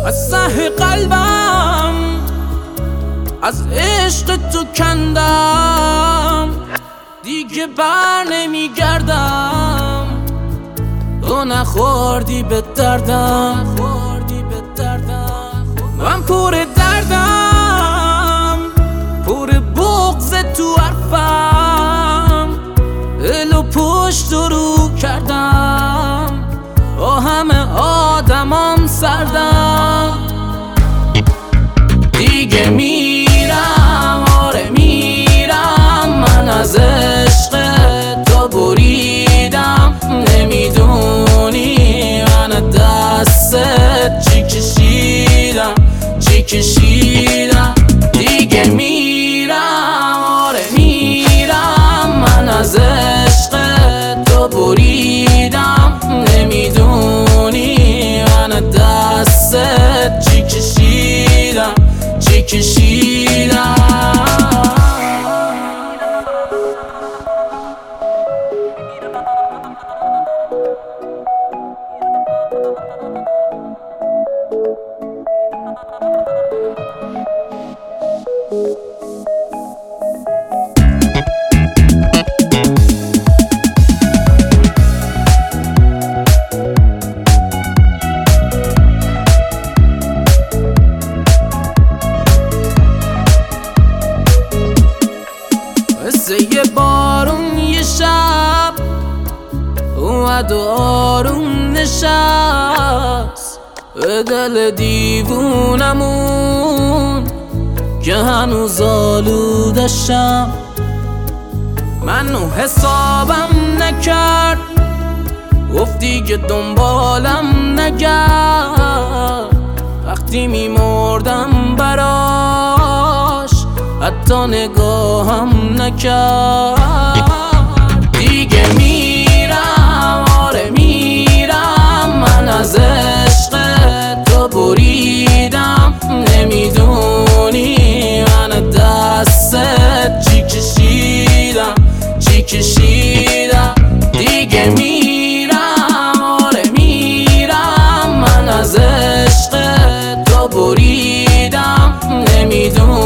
از ته قلبم از عشق تو کندم، دیگه بر نمیگردم. تو نخوردی به دردم، من پر دردم، پر بغض تو حرفم. دل و پشت رو کردم، با همه آدمام سردم. دیگه میرم، آره میرم، من از عشق تو بریدم. نمیدونی من دستت چی کشیدم، چی کشیدم. دیگه میرم، آره میرم، من از عشق تو بریدم. نمیدونی من دستت چی کشیدم، چی کشیدم. مثل یه بارون یه شب اومد و آروم نشست به دل دیوونمون که هنوز آلودشم. منو حسابم نکرد، گفت دیگه دنبالم نگرد. وقتی میمردم براش حتی نگاهم نکرد. دیگه میرم، آره میرم، من از عشق تو بریدم. نمیدونی من دستت چی کشیدم، چی کشیدم. دیگه میرم، آره میرم، من از عشق تو بریدم.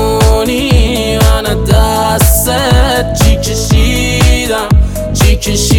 نمیدونی من دستت چی کشیدم، چی کشیدم.